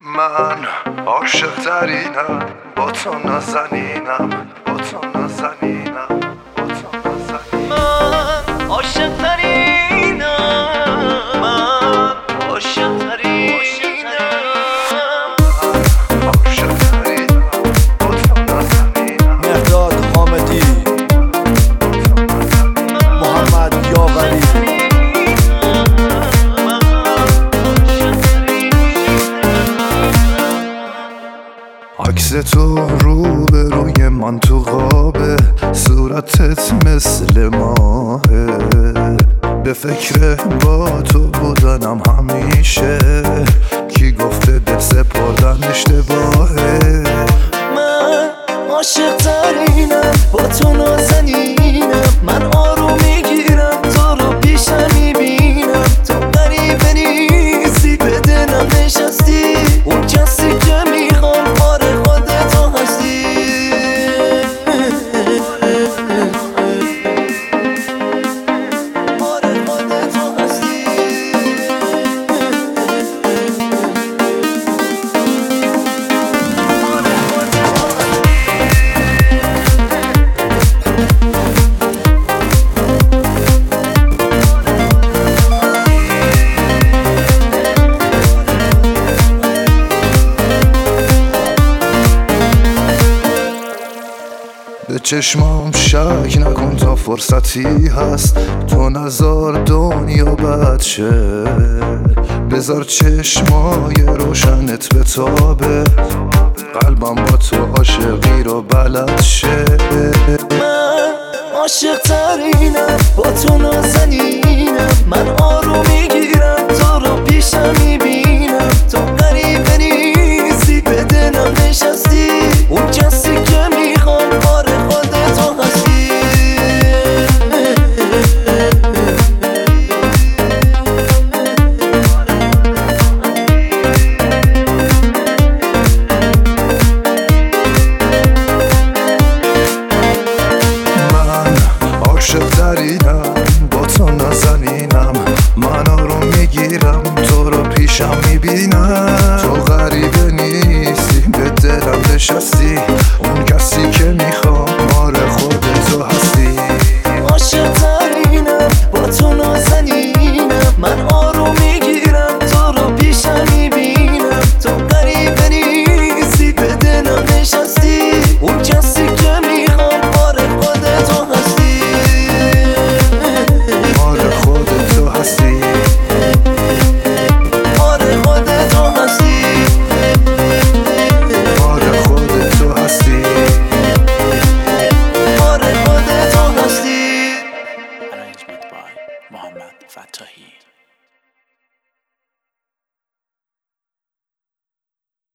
من عاشق ترینم با تو نازنینم با تو نازنینم با تو نازنینم من عاشق ترینم من عاشق ترینم عاشق ترینم با تو نازنینم مهداد حامدی محمد یاوری عکس تو رو به روی من تو قابه صورتت مثل ماهه به فکر با تو بودنم همیشه کی گفته دل سپردن اشتباهه من عاشق ترینم با تو نازنینم من آروم میگیرم تو رو پیشم میبینم تو غریبه نیستی به دلم نشستی اون کسی که میخوام آره خودتو هستی آره خودتو هستی به چشمام شک نکن تا فرصتی هست تو نزار دنیا بد شه بذار چشمای روشنت بتابه قلبم با تو عاشقی رو بلد شه من عاشق ترینم با تو نازنینم من آروم میگیرم تو رو پیشم میبینم تو غریبه نیستی به دلم نشستی اون کسی که میخوام آره خودتو هستی من عاشق ترینم با تو نازنینم من آروم میگیرم تو رو پیشم میبینم